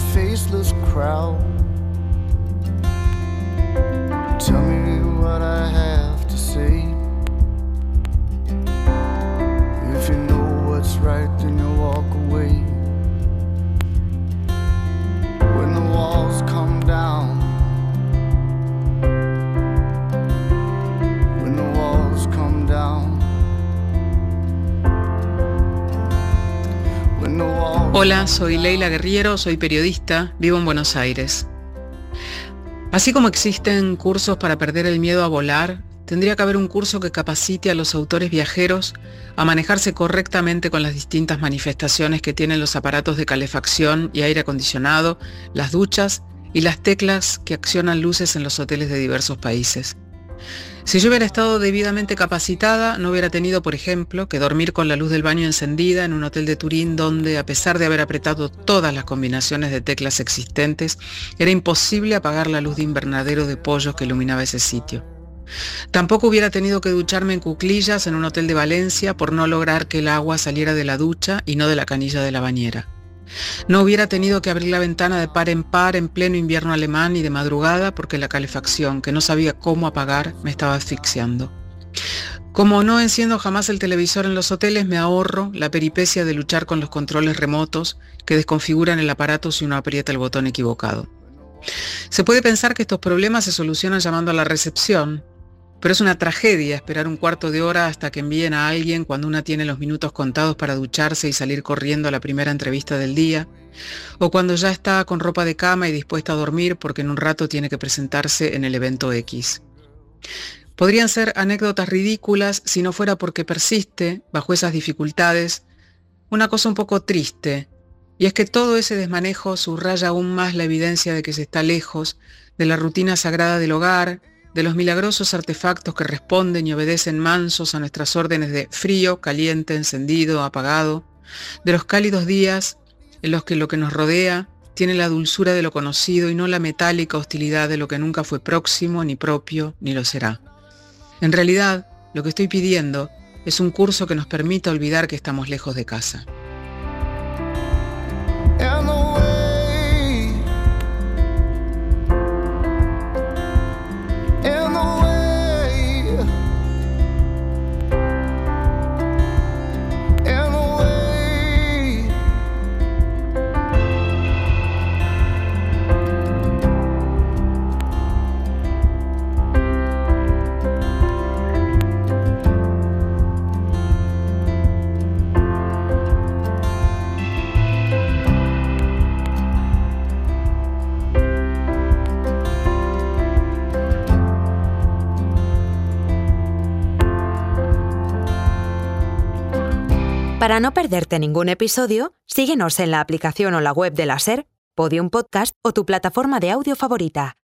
faceless crowd. Tell me what I have to say. If you know what's right, then you walk away. When the walls come down, when the walls come down, when the walls... Hola, soy Leila Guerriero, soy periodista, vivo en Buenos Aires. Así como existen cursos para perder el miedo a volar, tendría que haber un curso que capacite a los autores viajeros a manejarse correctamente con las distintas manifestaciones que tienen los aparatos de calefacción y aire acondicionado, las duchas y las teclas que accionan luces en los hoteles de diversos países. Si yo hubiera estado debidamente capacitada, no hubiera tenido, por ejemplo, que dormir con la luz del baño encendida en un hotel de Turín donde, a pesar de haber apretado todas las combinaciones de teclas existentes, era imposible apagar la luz de invernadero de pollos que iluminaba ese sitio. Tampoco hubiera tenido que ducharme en cuclillas en un hotel de Valencia por no lograr que el agua saliera de la ducha y no de la canilla de la bañera. No hubiera tenido que abrir la ventana de par en par en pleno invierno alemán y de madrugada porque la calefacción, que no sabía cómo apagar, me estaba asfixiando. Como no enciendo jamás el televisor en los hoteles, me ahorro la peripecia de luchar con los controles remotos que desconfiguran el aparato si uno aprieta el botón equivocado. Se puede pensar que estos problemas se solucionan llamando a la recepción, pero es una tragedia esperar un cuarto de hora hasta que envíen a alguien cuando una tiene los minutos contados para ducharse y salir corriendo a la primera entrevista del día, o cuando ya está con ropa de cama y dispuesta a dormir porque en un rato tiene que presentarse en el evento X. Podrían ser anécdotas ridículas si no fuera porque persiste, bajo esas dificultades, una cosa un poco triste, y es que todo ese desmanejo subraya aún más la evidencia de que se está lejos de la rutina sagrada del hogar, de los milagrosos artefactos que responden y obedecen mansos a nuestras órdenes de frío, caliente, encendido, apagado, de los cálidos días en los que lo que nos rodea tiene la dulzura de lo conocido y no la metálica hostilidad de lo que nunca fue próximo, ni propio, ni lo será. En realidad, lo que estoy pidiendo es un curso que nos permita olvidar que estamos lejos de casa. Para no perderte ningún episodio, síguenos en la aplicación o la web de la SER, Podium Podcast o tu plataforma de audio favorita.